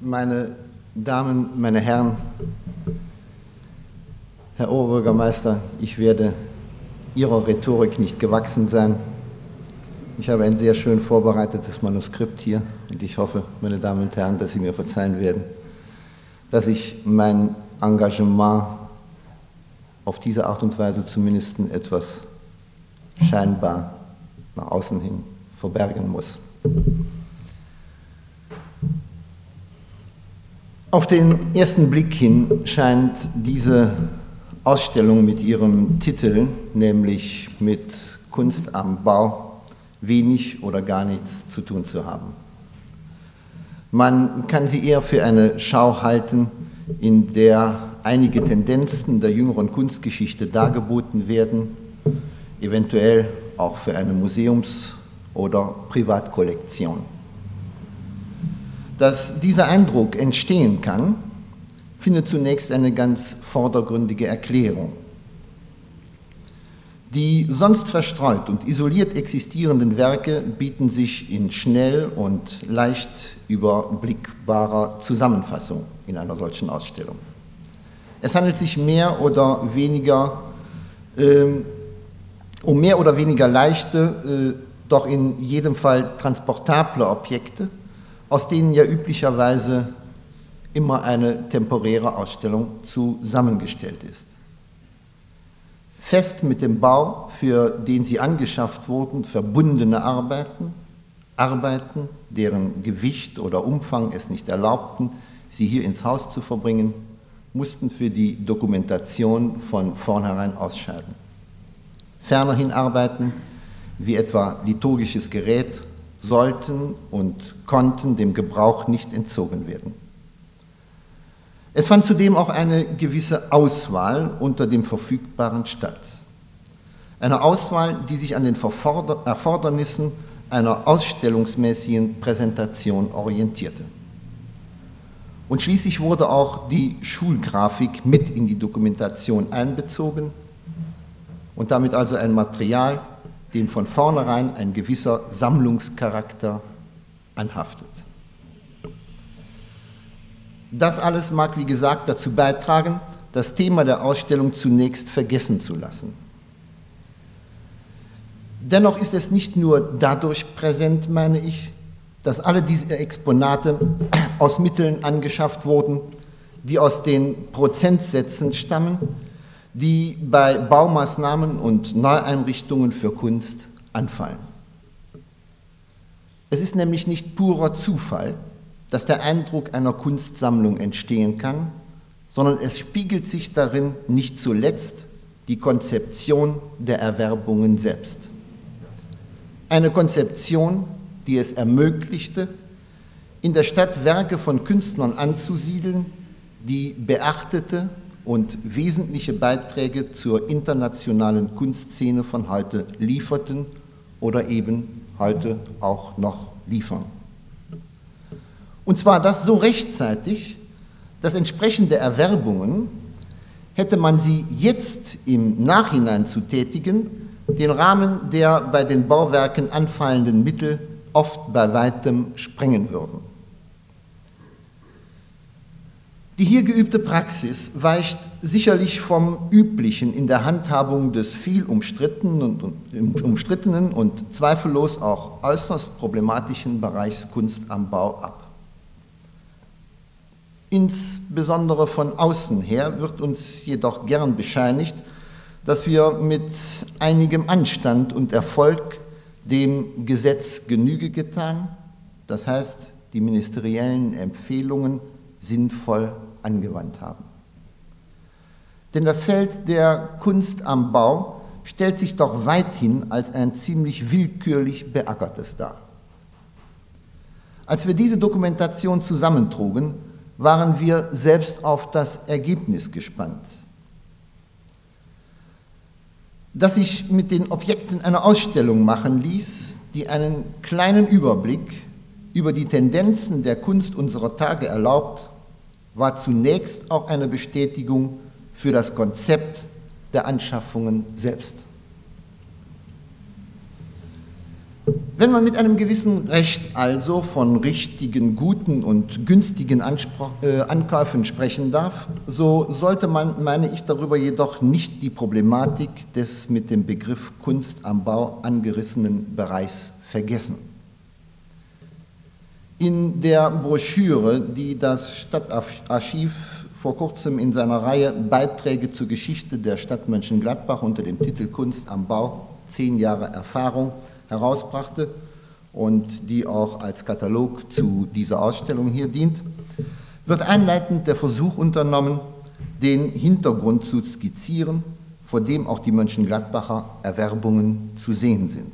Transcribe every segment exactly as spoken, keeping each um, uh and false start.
meine Damen, meine Herren, Herr Oberbürgermeister, ich werde Ihrer Rhetorik nicht gewachsen sein. Ich habe ein sehr schön vorbereitetes Manuskript hier und ich hoffe, meine Damen und Herren, dass Sie mir verzeihen werden, dass ich mein Engagement auf diese Art und Weise zumindest etwas scheinbar nach außen hin verbergen muss. Auf den ersten Blick hin scheint diese Ausstellung mit ihrem Titel, nämlich mit Kunst am Bau, wenig oder gar nichts zu tun zu haben. Man kann sie eher für eine Schau halten, in der einige Tendenzen der jüngeren Kunstgeschichte dargeboten werden, eventuell auch für eine Museums- oder Privatkollektion. Dass dieser Eindruck entstehen kann, findet zunächst eine ganz vordergründige Erklärung. Die sonst verstreut und isoliert existierenden Werke bieten sich in schnell und leicht überblickbarer Zusammenfassung in einer solchen Ausstellung. Es handelt sich mehr oder weniger äh, um mehr oder weniger leichte, äh, doch in jedem Fall transportable Objekte, aus denen ja üblicherweise immer eine temporäre Ausstellung zusammengestellt ist. Fest mit dem Bau, für den sie angeschafft wurden, verbundene Arbeiten, Arbeiten, deren Gewicht oder Umfang es nicht erlaubten, sie hier ins Haus zu verbringen, mussten für die Dokumentation von vornherein ausscheiden. Fernerhin Arbeiten, wie etwa liturgisches Gerät, sollten und konnten dem Gebrauch nicht entzogen werden. Es fand zudem auch eine gewisse Auswahl unter dem Verfügbaren statt. Eine Auswahl, die sich an den Erfordernissen einer ausstellungsmäßigen Präsentation orientierte. Und schließlich wurde auch die Schulgrafik mit in die Dokumentation einbezogen und damit also ein Material, dem von vornherein ein gewisser Sammlungscharakter anhaftet. Das alles mag, wie gesagt, dazu beitragen, das Thema der Ausstellung zunächst vergessen zu lassen. Dennoch ist es nicht nur dadurch präsent, meine ich, dass alle diese Exponate aus Mitteln angeschafft wurden, die aus den Prozentsätzen stammen, die bei Baumaßnahmen und Neueinrichtungen für Kunst anfallen. Es ist nämlich nicht purer Zufall, dass der Eindruck einer Kunstsammlung entstehen kann, sondern es spiegelt sich darin nicht zuletzt die Konzeption der Erwerbungen selbst. Eine Konzeption, die es ermöglichte, in der Stadt Werke von Künstlern anzusiedeln, die beachtete und wesentliche Beiträge zur internationalen Kunstszene von heute lieferten oder eben heute auch noch liefern. Und zwar das so rechtzeitig, dass entsprechende Erwerbungen, hätte man sie jetzt im Nachhinein zu tätigen, den Rahmen der bei den Bauwerken anfallenden Mittel oft bei weitem sprengen würden. Die hier geübte Praxis weicht sicherlich vom Üblichen in der Handhabung des viel umstrittenen und, und, umstrittenen und zweifellos auch äußerst problematischen Bereichs Kunst am Bau ab. Insbesondere von außen her wird uns jedoch gern bescheinigt, dass wir mit einigem Anstand und Erfolg dem Gesetz Genüge getan, das heißt, die ministeriellen Empfehlungen sinnvoll angewandt haben. Denn das Feld der Kunst am Bau stellt sich doch weithin als ein ziemlich willkürlich beackertes dar. Als wir diese Dokumentation zusammentrugen, waren wir selbst auf das Ergebnis gespannt. Dass sich mit den Objekten eine Ausstellung machen ließ, die einen kleinen Überblick über die Tendenzen der Kunst unserer Tage erlaubt, war zunächst auch eine Bestätigung für das Konzept der Anschaffungen selbst. Wenn man mit einem gewissen Recht also von richtigen, guten und günstigen Anspruch, äh, Ankäufen sprechen darf, so sollte man, meine ich, darüber jedoch nicht die Problematik des mit dem Begriff Kunst am Bau angerissenen Bereichs vergessen. In der Broschüre, die das Stadtarchiv vor kurzem in seiner Reihe Beiträge zur Geschichte der Stadt Mönchengladbach unter dem Titel Kunst am Bau, zehn Jahre Erfahrung, herausbrachte und die auch als Katalog zu dieser Ausstellung hier dient, wird einleitend der Versuch unternommen, den Hintergrund zu skizzieren, vor dem auch die Mönchengladbacher Erwerbungen zu sehen sind.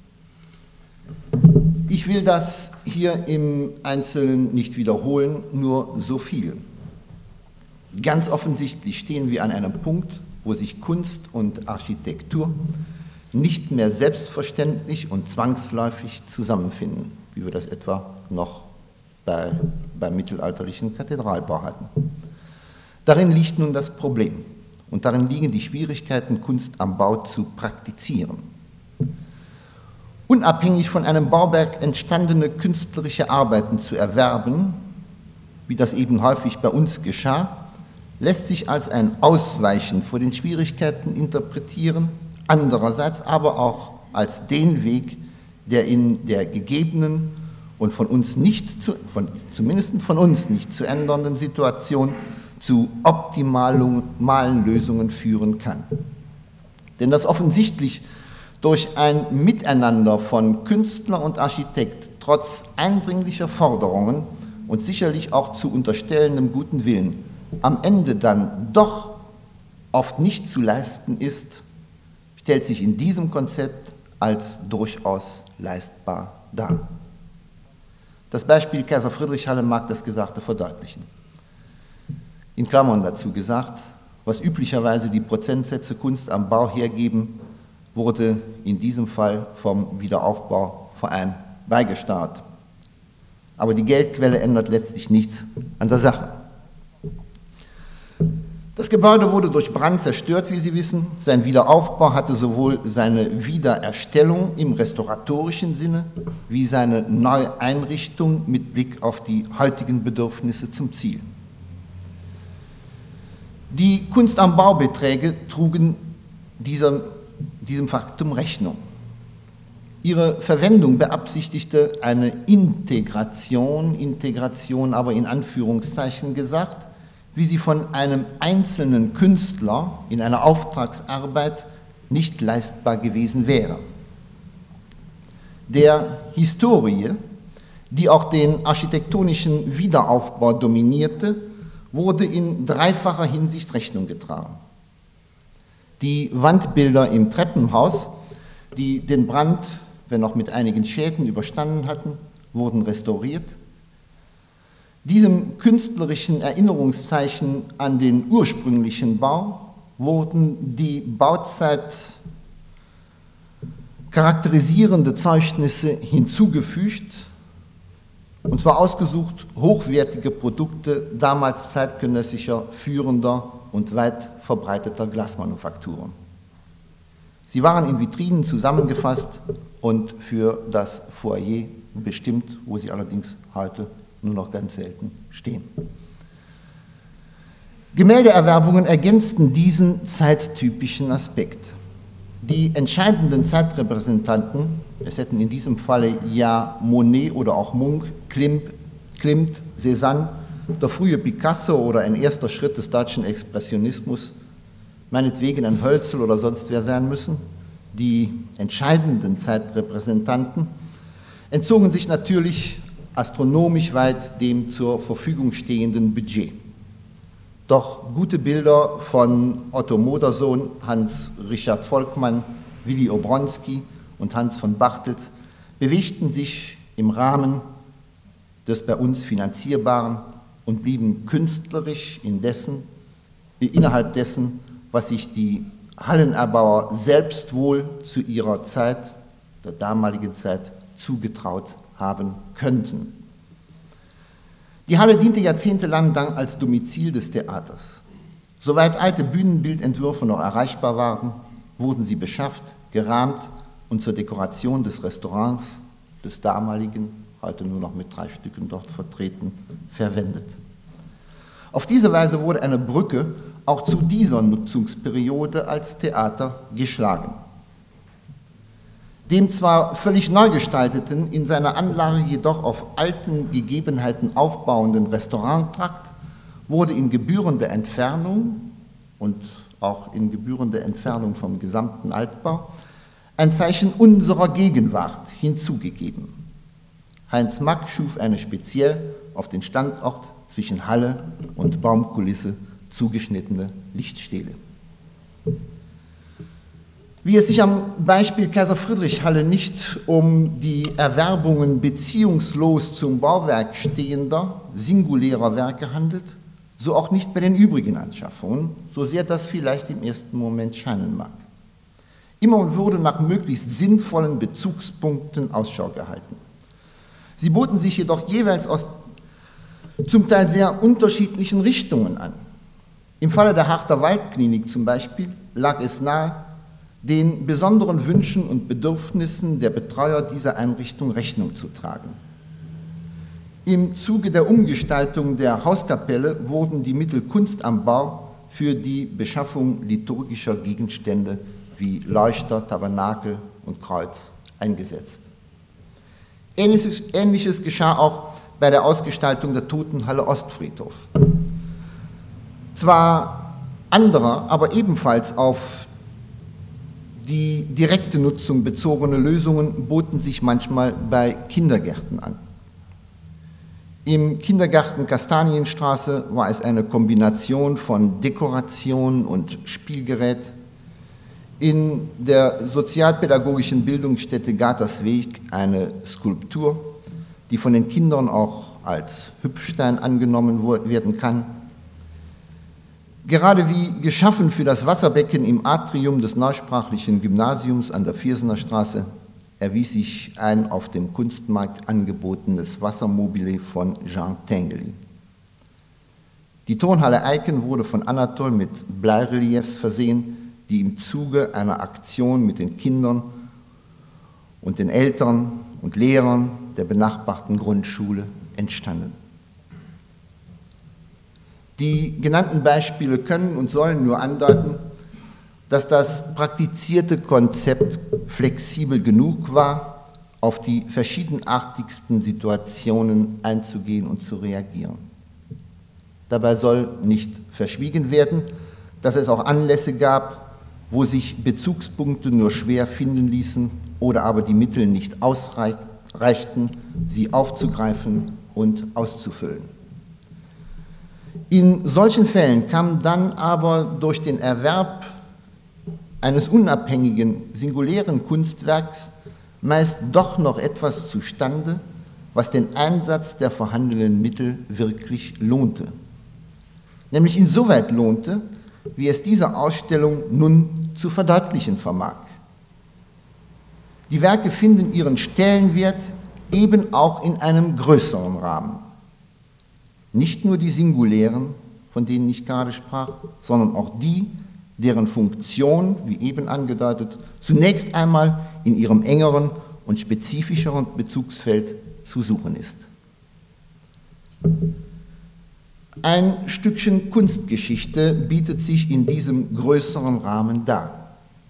Ich will das hier im Einzelnen nicht wiederholen, nur so viel. Ganz offensichtlich stehen wir an einem Punkt, wo sich Kunst und Architektur nicht mehr selbstverständlich und zwangsläufig zusammenfinden, wie wir das etwa noch bei, beim mittelalterlichen Kathedralbau hatten. Darin liegt nun das Problem und darin liegen die Schwierigkeiten, Kunst am Bau zu praktizieren. Unabhängig von einem Bauwerk entstandene künstlerische Arbeiten zu erwerben, wie das eben häufig bei uns geschah, lässt sich als ein Ausweichen vor den Schwierigkeiten interpretieren, andererseits aber auch als den Weg, der in der gegebenen und von uns nicht, zu, von, zumindest von uns nicht zu ändernden Situation zu optimalen Lösungen führen kann. Denn das offensichtlich durch ein Miteinander von Künstler und Architekt trotz eindringlicher Forderungen und sicherlich auch zu unterstellendem guten Willen am Ende dann doch oft nicht zu leisten ist, stellt sich in diesem Konzept als durchaus leistbar dar. Das Beispiel Kaiser-Friedrich-Halle mag das Gesagte verdeutlichen. In Klammern dazu gesagt, was üblicherweise die Prozentsätze Kunst am Bau hergeben, wurde in diesem Fall vom Wiederaufbauverein beigesteuert. Aber die Geldquelle ändert letztlich nichts an der Sache. Das Gebäude wurde durch Brand zerstört, wie Sie wissen. Sein Wiederaufbau hatte sowohl seine Wiedererstellung im restauratorischen Sinne wie seine Neueinrichtung mit Blick auf die heutigen Bedürfnisse zum Ziel. Die Kunst am Baubeträge trugen diesem, diesem Faktum Rechnung. Ihre Verwendung beabsichtigte eine Integration, Integration aber in Anführungszeichen gesagt, wie sie von einem einzelnen Künstler in einer Auftragsarbeit nicht leistbar gewesen wäre. Der Historie, die auch den architektonischen Wiederaufbau dominierte, wurde in dreifacher Hinsicht Rechnung getragen. Die Wandbilder im Treppenhaus, die den Brand, wenn auch mit einigen Schäden, überstanden hatten, wurden restauriert. Diesem künstlerischen Erinnerungszeichen an den ursprünglichen Bau wurden die Bauzeit charakterisierende Zeugnisse hinzugefügt, und zwar ausgesucht hochwertige Produkte damals zeitgenössischer, führender und weit verbreiteter Glasmanufakturen. Sie waren in Vitrinen zusammengefasst und für das Foyer bestimmt, wo sie allerdings heute nur noch ganz selten stehen. Gemäldeerwerbungen ergänzten diesen zeittypischen Aspekt. Die entscheidenden Zeitrepräsentanten, es hätten in diesem Falle ja Monet oder auch Munch, Klimt, Klimt, Cézanne, der frühe Picasso oder ein erster Schritt des deutschen Expressionismus, meinetwegen ein Hölzel oder sonst wer sein müssen, die entscheidenden Zeitrepräsentanten, entzogen sich natürlich astronomisch weit dem zur Verfügung stehenden Budget. Doch gute Bilder von Otto Modersohn, Hans Richard Volkmann, Willy Obronsky und Hans von Bartels bewegten sich im Rahmen des bei uns Finanzierbaren und blieben künstlerisch indessen, innerhalb dessen, was sich die Hallenerbauer selbst wohl zu ihrer Zeit, der damaligen Zeit, zugetraut haben könnten. Die Halle diente jahrzehntelang dann als Domizil des Theaters. Soweit alte Bühnenbildentwürfe noch erreichbar waren, wurden sie beschafft, gerahmt und zur Dekoration des Restaurants des damaligen, heute nur noch mit drei Stücken dort vertreten, verwendet. Auf diese Weise wurde eine Brücke auch zu dieser Nutzungsperiode als Theater geschlagen. Dem zwar völlig neu gestalteten, in seiner Anlage jedoch auf alten Gegebenheiten aufbauenden Restauranttrakt wurde in gebührender Entfernung und auch in gebührender Entfernung vom gesamten Altbau ein Zeichen unserer Gegenwart hinzugegeben. Heinz Mack schuf eine speziell auf den Standort zwischen Halle und Baumkulisse zugeschnittene Lichtstele. Wie es sich am Beispiel Kaiser-Friedrich-Halle nicht um die Erwerbungen beziehungslos zum Bauwerk stehender, singulärer Werke handelt, so auch nicht bei den übrigen Anschaffungen, so sehr das vielleicht im ersten Moment scheinen mag. Immer wurde nach möglichst sinnvollen Bezugspunkten Ausschau gehalten. Sie boten sich jedoch jeweils aus zum Teil sehr unterschiedlichen Richtungen an. Im Falle der Harter Waldklinik zum Beispiel lag es nahe, den besonderen Wünschen und Bedürfnissen der Betreuer dieser Einrichtung Rechnung zu tragen. Im Zuge der Umgestaltung der Hauskapelle wurden die Mittel Kunst am Bau für die Beschaffung liturgischer Gegenstände wie Leuchter, Tabernakel und Kreuz eingesetzt. Ähnliches, Ähnliches geschah auch bei der Ausgestaltung der Totenhalle Ostfriedhof. Zwar anderer, aber ebenfalls auf die direkte Nutzung bezogene Lösungen boten sich manchmal bei Kindergärten an. Im Kindergarten Kastanienstraße war es eine Kombination von Dekoration und Spielgerät. In der sozialpädagogischen Bildungsstätte Gatersweg eine Skulptur, die von den Kindern auch als Hüpfstein angenommen werden kann. Gerade wie geschaffen für das Wasserbecken im Atrium des neusprachlichen Gymnasiums an der Viersener Straße erwies sich ein auf dem Kunstmarkt angebotenes Wassermobile von Jean Tinguely. Die Turnhalle Eiken wurde von Anatol mit Bleireliefs versehen, die im Zuge einer Aktion mit den Kindern und den Eltern und Lehrern der benachbarten Grundschule entstanden. Die genannten Beispiele können und sollen nur andeuten, dass das praktizierte Konzept flexibel genug war, auf die verschiedenartigsten Situationen einzugehen und zu reagieren. Dabei soll nicht verschwiegen werden, dass es auch Anlässe gab, wo sich Bezugspunkte nur schwer finden ließen oder aber die Mittel nicht ausreichten, sie aufzugreifen und auszufüllen. In solchen Fällen kam dann aber durch den Erwerb eines unabhängigen, singulären Kunstwerks meist doch noch etwas zustande, was den Einsatz der vorhandenen Mittel wirklich lohnte. Nämlich insoweit lohnte, wie es diese Ausstellung nun zu verdeutlichen vermag. Die Werke finden ihren Stellenwert eben auch in einem größeren Rahmen. Nicht nur die singulären, von denen ich gerade sprach, sondern auch die, deren Funktion, wie eben angedeutet, zunächst einmal in ihrem engeren und spezifischeren Bezugsfeld zu suchen ist. Ein Stückchen Kunstgeschichte bietet sich in diesem größeren Rahmen dar.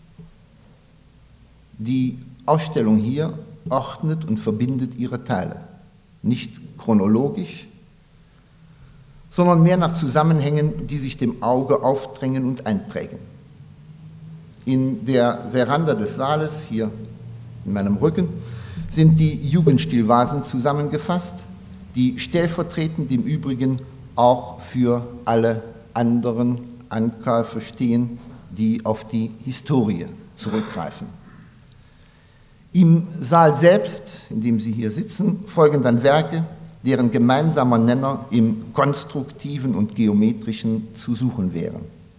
Die Ausstellung hier ordnet und verbindet ihre Teile, nicht chronologisch, sondern mehr nach Zusammenhängen, die sich dem Auge aufdrängen und einprägen. In der Veranda des Saales, hier in meinem Rücken, sind die Jugendstilvasen zusammengefasst, die stellvertretend im Übrigen auch für alle anderen Ankäufe stehen, die auf die Historie zurückgreifen. Im Saal selbst, in dem Sie hier sitzen, folgen dann Werke, deren gemeinsamer Nenner im Konstruktiven und Geometrischen zu suchen wäre.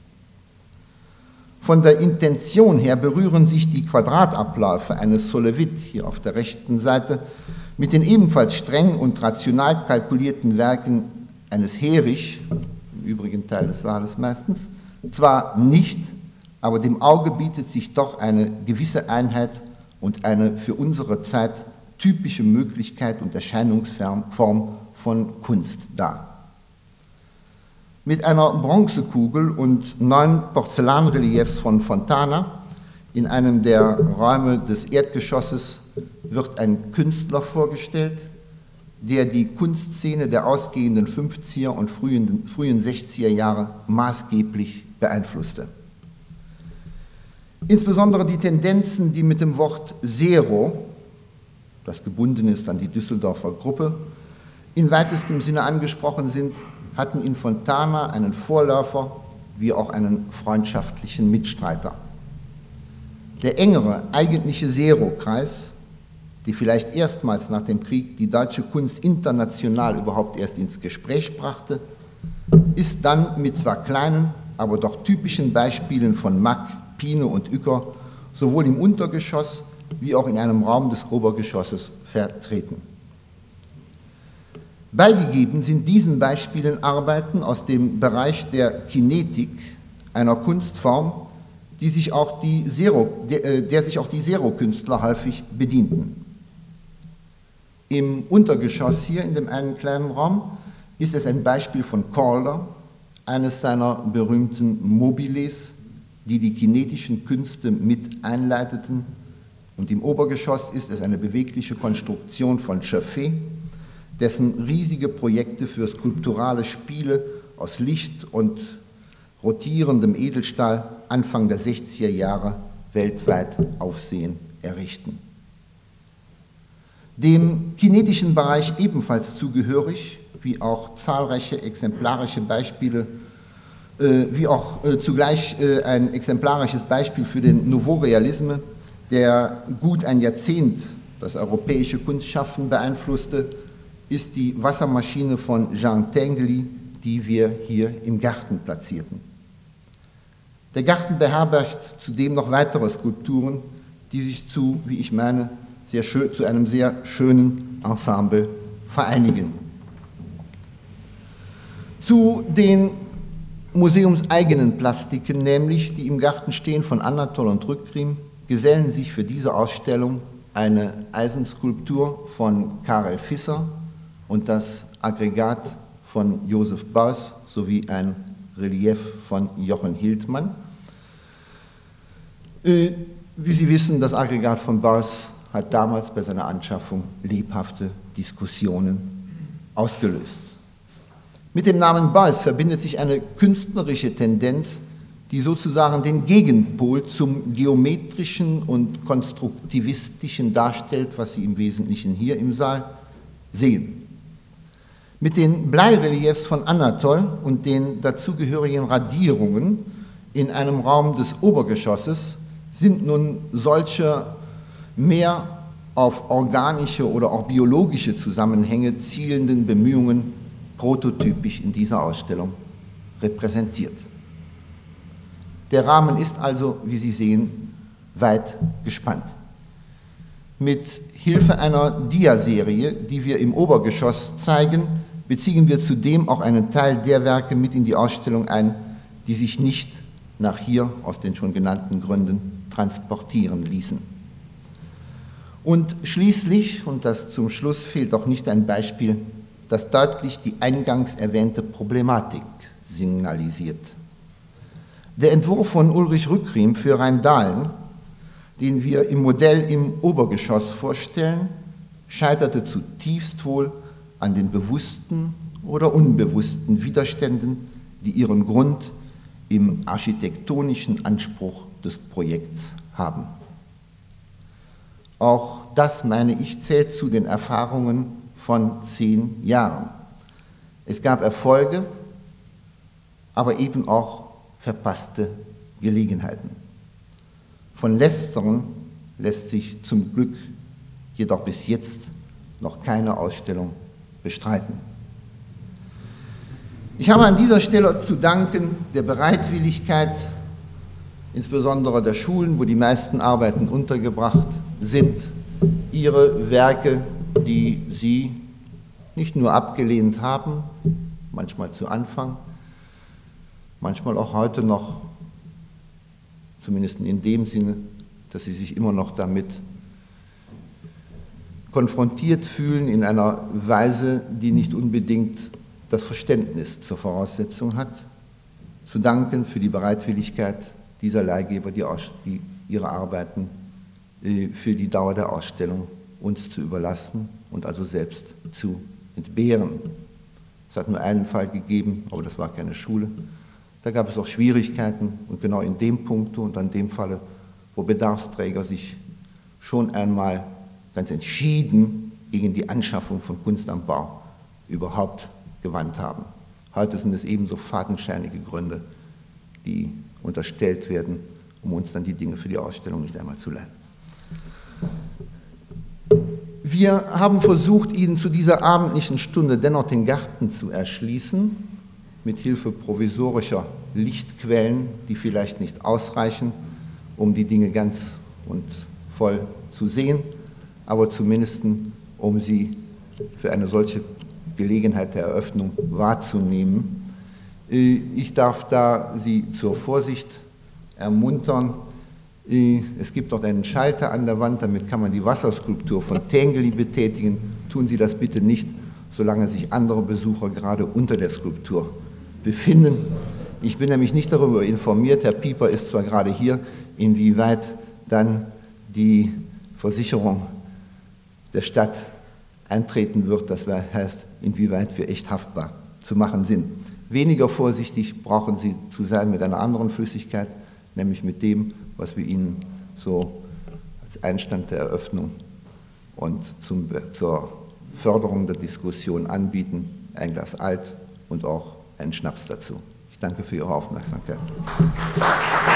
Von der Intention her berühren sich die Quadratabläufe eines Solevit hier auf der rechten Seite mit den ebenfalls streng und rational kalkulierten Werken eines Herich, im übrigen Teil des Saales meistens, zwar nicht, aber dem Auge bietet sich doch eine gewisse Einheit und eine für unsere Zeit typische Möglichkeit und Erscheinungsform von Kunst dar. Mit einer Bronzekugel und neun Porzellanreliefs von Fontana in einem der Räume des Erdgeschosses wird ein Künstler vorgestellt, der die Kunstszene der ausgehenden fünfziger und frühen, frühen sechziger Jahre maßgeblich beeinflusste. Insbesondere die Tendenzen, die mit dem Wort Zero, das gebunden ist an die Düsseldorfer Gruppe, in weitestem Sinne angesprochen sind, hatten in Fontana einen Vorläufer wie auch einen freundschaftlichen Mitstreiter. Der engere eigentliche Zero-Kreis, die vielleicht erstmals nach dem Krieg die deutsche Kunst international überhaupt erst ins Gespräch brachte, ist dann mit zwar kleinen, aber doch typischen Beispielen von Mack, Pine und Uecker sowohl im Untergeschoss wie auch in einem Raum des Obergeschosses vertreten. Beigegeben sind diesen Beispielen Arbeiten aus dem Bereich der Kinetik, einer Kunstform, die sich auch die Zero, der, der sich auch die Zero-Künstler häufig bedienten. Im Untergeschoss hier in dem einen kleinen Raum ist es ein Beispiel von Calder, eines seiner berühmten Mobiles, die die kinetischen Künste mit einleiteten. Und im Obergeschoss ist es eine bewegliche Konstruktion von Schöffé, dessen riesige Projekte für skulpturale Spiele aus Licht und rotierendem Edelstahl Anfang der sechziger Jahre weltweit Aufsehen errichten. Dem kinetischen Bereich ebenfalls zugehörig, wie auch zahlreiche exemplarische Beispiele, äh, wie auch äh, zugleich äh, ein exemplarisches Beispiel für den Nouveau Realisme, der gut ein Jahrzehnt das europäische Kunstschaffen beeinflusste, ist die Wassermaschine von Jean Tinguely, die wir hier im Garten platzierten. Der Garten beherbergt zudem noch weitere Skulpturen, die sich zu, wie ich meine, sehr schön, zu einem sehr schönen Ensemble vereinigen. Zu den museumseigenen Plastiken, nämlich die im Garten stehen von Anatol und Rückgrim, gesellen sich für diese Ausstellung eine Eisenskulptur von Karel Visser und das Aggregat von Josef Beuys sowie ein Relief von Jochen Hildmann. Wie Sie wissen, das Aggregat von Beuys hat damals bei seiner Anschaffung lebhafte Diskussionen ausgelöst. Mit dem Namen Beuys verbindet sich eine künstlerische Tendenz, die sozusagen den Gegenpol zum geometrischen und konstruktivistischen darstellt, was Sie im Wesentlichen hier im Saal sehen. Mit den Bleireliefs von Anatol und den dazugehörigen Radierungen in einem Raum des Obergeschosses sind nun solche mehr auf organische oder auch biologische Zusammenhänge zielenden Bemühungen prototypisch in dieser Ausstellung repräsentiert. Der Rahmen ist also, wie Sie sehen, weit gespannt. Mit Hilfe einer Diaserie, die wir im Obergeschoss zeigen, beziehen wir zudem auch einen Teil der Werke mit in die Ausstellung ein, die sich nicht nach hier aus den schon genannten Gründen transportieren ließen. Und schließlich, und das zum Schluss fehlt auch nicht ein Beispiel, das deutlich die eingangs erwähnte Problematik signalisiert. Der Entwurf von Ulrich Rückgrim für Rheindahlen, den wir im Modell im Obergeschoss vorstellen, scheiterte zutiefst wohl an den bewussten oder unbewussten Widerständen, die ihren Grund im architektonischen Anspruch des Projekts haben. Auch das, meine ich, zählt zu den Erfahrungen von zehn Jahren. Es gab Erfolge, aber eben auch verpasste Gelegenheiten. Von letzteren lässt sich zum Glück jedoch bis jetzt noch keine Ausstellung bestreiten. Ich habe an dieser Stelle zu danken der Bereitwilligkeit, insbesondere der Schulen, wo die meisten Arbeiten untergebracht sind, ihre Werke, die sie nicht nur abgelehnt haben, manchmal zu Anfang, manchmal auch heute noch, zumindest in dem Sinne, dass sie sich immer noch damit konfrontiert fühlen in einer Weise, die nicht unbedingt das Verständnis zur Voraussetzung hat, zu danken für die Bereitwilligkeit dieser Leihgeber, die, die ihre Arbeiten äh, für die Dauer der Ausstellung uns zu überlassen und also selbst zu entbehren. Es hat nur einen Fall gegeben, aber das war keine Schule. Da gab es auch Schwierigkeiten und genau in dem Punkt und an dem Falle, wo Bedarfsträger sich schon einmal ganz entschieden gegen die Anschaffung von Kunst am Bau überhaupt gewandt haben. Heute sind es ebenso fadenscheinige Gründe, die unterstellt werden, um uns dann die Dinge für die Ausstellung nicht einmal zu leihen. Wir haben versucht, Ihnen zu dieser abendlichen Stunde dennoch den Garten zu erschließen, mit Hilfe provisorischer Lichtquellen, die vielleicht nicht ausreichen, um die Dinge ganz und voll zu sehen, aber zumindest um sie für eine solche Gelegenheit der Eröffnung wahrzunehmen. Ich darf da Sie zur Vorsicht ermuntern. Es gibt dort einen Schalter an der Wand, damit kann man die Wasserskulptur von Tengeli betätigen. Tun Sie das bitte nicht, solange sich andere Besucher gerade unter der Skulptur befinden. Ich bin nämlich nicht darüber informiert, Herr Pieper ist zwar gerade hier, inwieweit dann die Versicherung der Stadt eintreten wird, das heißt, inwieweit wir echt haftbar zu machen sind. Weniger vorsichtig brauchen Sie zu sein mit einer anderen Flüssigkeit, nämlich mit dem, was wir Ihnen so als Einstand der Eröffnung und zum, zur Förderung der Diskussion anbieten, ein Glas Alt und auch einen Schnaps dazu. Ich danke für Ihre Aufmerksamkeit.